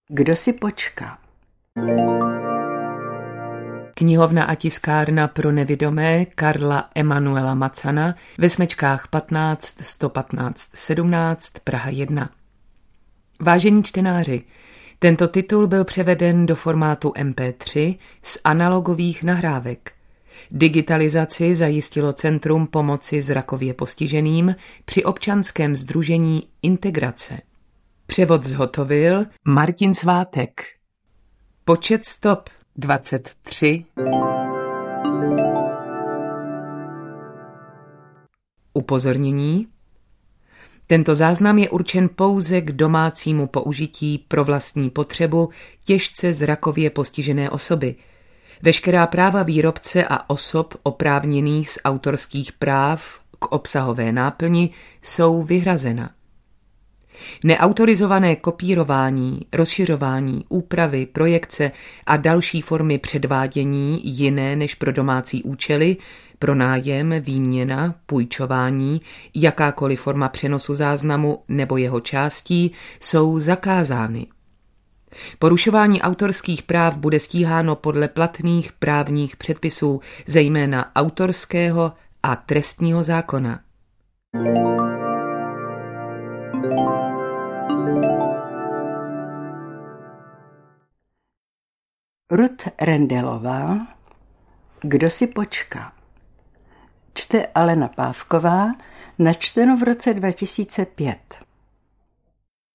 Kdo si počká? Knihovna a tiskárna pro nevidomé Karla Emanuela Macana ve smečkách 15 115 17 Praha 1. Vážení čtenáři, tento titul byl převeden do formátu MP3 z analogových nahrávek. Digitalizaci zajistilo Centrum pomoci zrakově postiženým při občanském sdružení Integrace. Převod zhotovil Martin Svátek. Počet stop 23. Upozornění. Tento záznam je určen pouze k domácímu použití pro vlastní potřebu těžce zrakově postižené osoby. Veškerá práva výrobce a osob oprávněných z autorských práv k obsahové náplni jsou vyhrazena. Neautorizované kopírování, rozšiřování, úpravy, projekce a další formy předvádění jiné než pro domácí účely, pronájem, výměna, půjčování, jakákoliv forma přenosu záznamu nebo jeho částí jsou zakázány. Porušování autorských práv bude stíháno podle platných právních předpisů, zejména autorského a trestního zákona. Ruth Rendelová. Kdo si počká? Čte Alena Pávková, načteno v roce 2005.